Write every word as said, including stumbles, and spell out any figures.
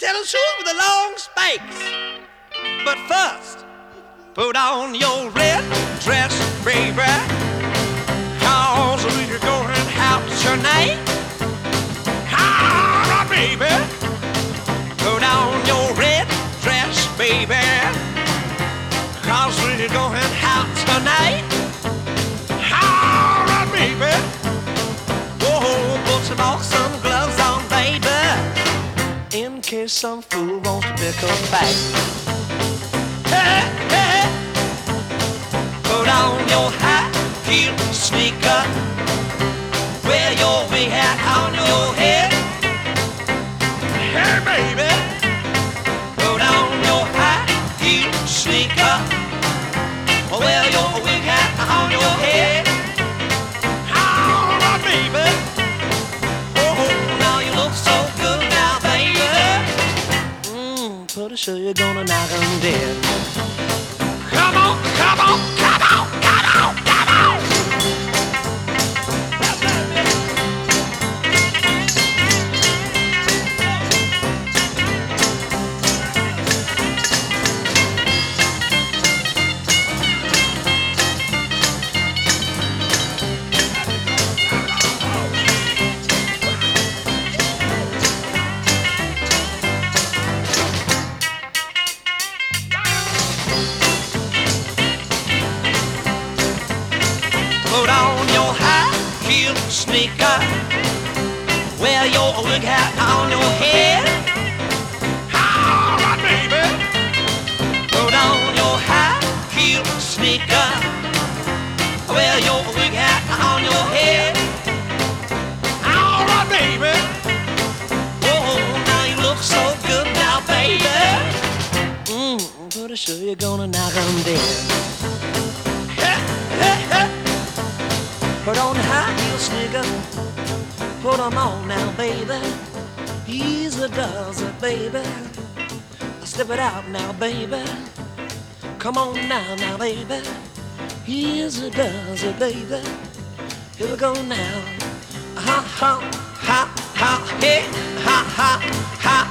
tennis shoes with the long spikes. But first, put on your red dress, baby, 'cause we're going out tonight. All right, baby, put on your red dress, baby, 'cause we're going out tonight. All right, baby, whoa, put some awesome gloves on, baby, in case some fool wants to pick a fight. Hey, hey, put on your high heel sneaker, wear your big hat on your head. Hey, baby, put on your high heel sneaker, wear your big hat on your head. All right, baby, oh, now you look so good now, baby. Mm, pretty sure you're gonna knock 'em dead. Come on, come on, come on, come on, come on. Put on your high heel sneaker, wear your wig hat on your head. All right, baby, put on your high heel sneaker, wear your wig hat on your head. All right, baby, oh, now you look so good now, baby. Mmm, pretty sure you're gonna knock 'em dead. Hey, hey, hey. Put on the high heel sneaker, put 'em on now, baby. Easy does it, baby. Slip it out now, baby. Come on now, now, baby. Easy does it, baby. Here we go now. Ha, ha, ha, ha, hey, ha, ha, ha.